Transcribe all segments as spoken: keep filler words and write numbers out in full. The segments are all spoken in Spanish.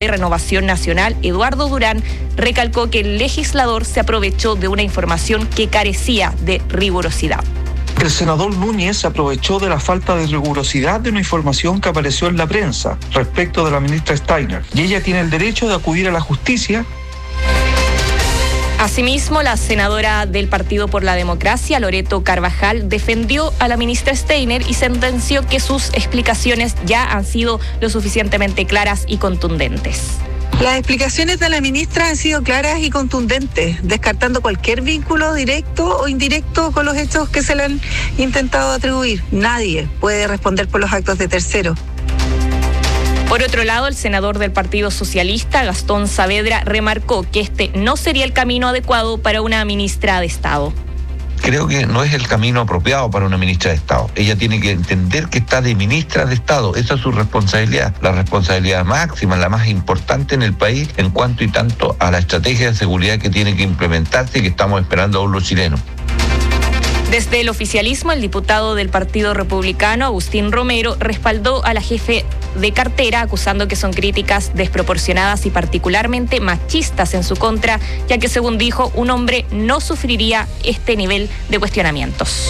de Renovación Nacional, Eduardo Durán, recalcó que el legislador se aprovechó de una información que carecía de rigurosidad. El senador Núñez aprovechó de la falta de rigurosidad de una información que apareció en la prensa respecto de la ministra Steiner, y ella tiene el derecho de acudir a la justicia. Asimismo, la senadora del Partido por la Democracia, Loreto Carvajal, defendió a la ministra Steiner y sentenció que sus explicaciones ya han sido lo suficientemente claras y contundentes. Las explicaciones de la ministra han sido claras y contundentes, descartando cualquier vínculo directo o indirecto con los hechos que se le han intentado atribuir. Nadie puede responder por los actos de terceros. Por otro lado, el senador del Partido Socialista, Gastón Saavedra, remarcó que este no sería el camino adecuado para una ministra de Estado. Creo que no es el camino apropiado para una ministra de Estado. Ella tiene que entender que está de ministra de Estado. Esa es su responsabilidad, la responsabilidad máxima, la más importante en el país en cuanto y tanto a la estrategia de seguridad que tiene que implementarse y que estamos esperando aún los chilenos. Desde el oficialismo, el diputado del Partido Republicano, Agustín Romero, respaldó a la jefe de cartera, acusando que son críticas desproporcionadas y particularmente machistas en su contra, ya que, según dijo, un hombre no sufriría este nivel de cuestionamientos.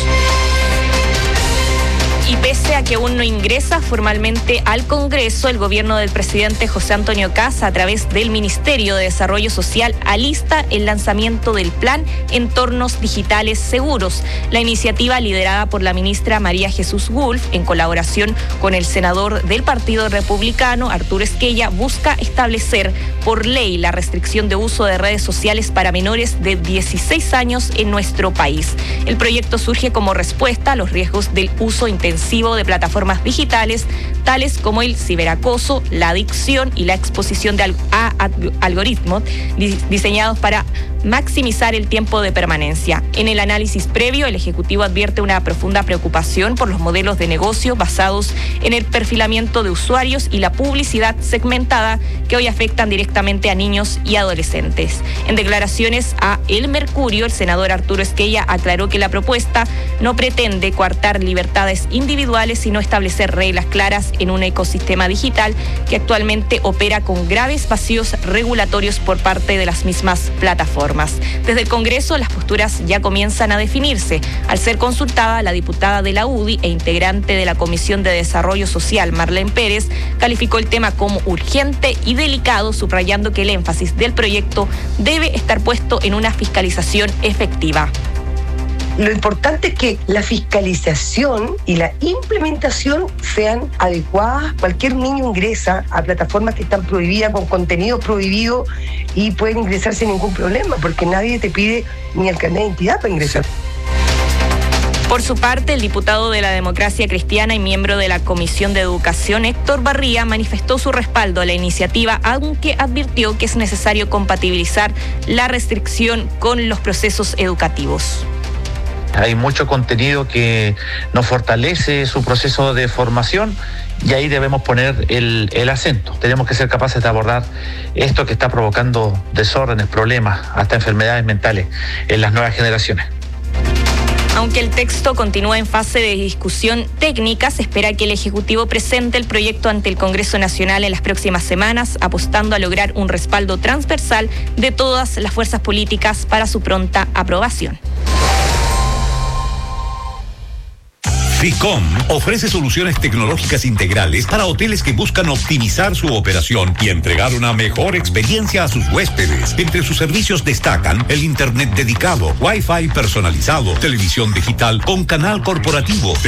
Y pese a que aún no ingresa formalmente al Congreso, el gobierno del presidente José Antonio Kast, a través del Ministerio de Desarrollo Social, alista el lanzamiento del Plan Entornos Digitales Seguros. La iniciativa, liderada por la ministra María Jesús Wolf, en colaboración con el senador del Partido Republicano, Arturo Esquella, busca establecer por ley la restricción de uso de redes sociales para menores de dieciséis años en nuestro país. El proyecto surge como respuesta a los riesgos del uso intensivo de plataformas digitales, tales como el ciberacoso, la adicción y la exposición de al- a, a algoritmos di- diseñados para maximizar el tiempo de permanencia. En el análisis previo, el Ejecutivo advierte una profunda preocupación por los modelos de negocio basados en el perfilamiento de usuarios y la publicidad segmentada que hoy afectan directamente a niños y adolescentes. En declaraciones a El Mercurio, el senador Arturo Esquella aclaró que la propuesta no pretende coartar libertades individuales, sino establecer reglas claras en un ecosistema digital que actualmente opera con graves vacíos regulatorios por parte de las mismas plataformas. Desde el Congreso, las posturas ya comienzan a definirse. Al ser consultada, la diputada de la U D I e integrante de la Comisión de Desarrollo Social, Marlene Pérez, calificó el tema como urgente y delicado, subrayando que el énfasis del proyecto debe estar puesto en una fiscalización efectiva. Lo importante es que la fiscalización y la implementación sean adecuadas. Cualquier niño ingresa a plataformas que están prohibidas, con contenido prohibido, y pueden ingresar sin ningún problema, porque nadie te pide ni el carnet de identidad para ingresar. Por su parte, el diputado de la Democracia Cristiana y miembro de la Comisión de Educación, Héctor Barría, manifestó su respaldo a la iniciativa, aunque advirtió que es necesario compatibilizar la restricción con los procesos educativos. Hay mucho contenido que nos fortalece su proceso de formación y ahí debemos poner el, el acento. Tenemos que ser capaces de abordar esto que está provocando desórdenes, problemas, hasta enfermedades mentales en las nuevas generaciones. Aunque el texto continúa en fase de discusión técnica, se espera que el Ejecutivo presente el proyecto ante el Congreso Nacional en las próximas semanas, apostando a lograr un respaldo transversal de todas las fuerzas políticas para su pronta aprobación. Ficom ofrece soluciones tecnológicas integrales para hoteles que buscan optimizar su operación y entregar una mejor experiencia a sus huéspedes. Entre sus servicios destacan el internet dedicado, Wi-Fi personalizado, televisión digital con canal corporativo,